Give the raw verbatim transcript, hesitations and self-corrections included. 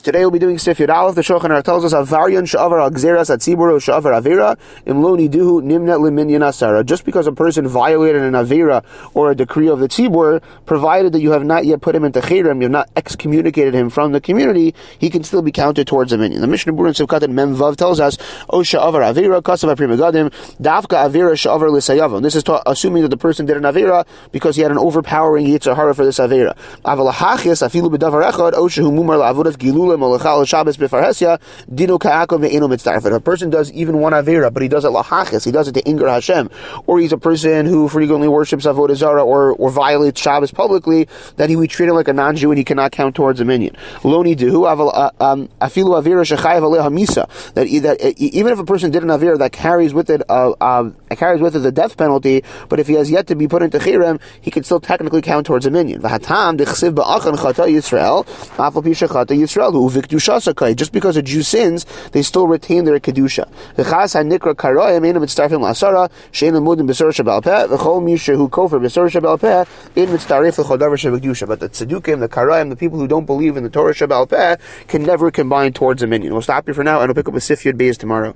Today we'll be doing Sif Yud Aleph. The Shulchan Aruch tells us Avarian Sha'avar Al Gzeras Atzibur Sha'avar Avera Imloni Duhu Nimnet Liminyan Asara. Just because a person violated an Avera or a decree of the Tzibur, provided that you have not yet put him into Chayrim, you have not excommunicated him from the community, he can still be counted towards a minion. The Mishnah Berurah in Sivkat Mem Vav tells us O Sha'avar Avera Kasav Apri Megadim Dafka Avera Sha'avar L'Sayavam. This is ta- assuming that the person did an Avera because he had an overpowering Yitzhar Hara for this Avera. Aval Hachis Afilu B'Davar Echad O Shehu Mumar La'avodas Gilula. If a person does even one avera, but he does it lahachis, he does it to anger Hashem, or he's a person who frequently worships avodah zarah or, or violates Shabbos publicly, then he we treat him like a non-Jew and he cannot count towards a minion. Loni duhu afilu avera shechayav aleha misa. That even if a person did an avera that carries with it uh, uh, carries with it the death penalty, but if he has yet to be put into chirem, he can still technically count towards a minion. V'hatam dechsiv ba'achan chata Yisrael afal pi shechata Yisrael. Just because a Jew sins, they still retain their kedusha. But the tzedukim, the karayim, the people who don't believe in the Torah Sheba'al Peh, can never combine towards a minion. We'll stop here for now, and we'll pick up a Sif Yud Beis tomorrow.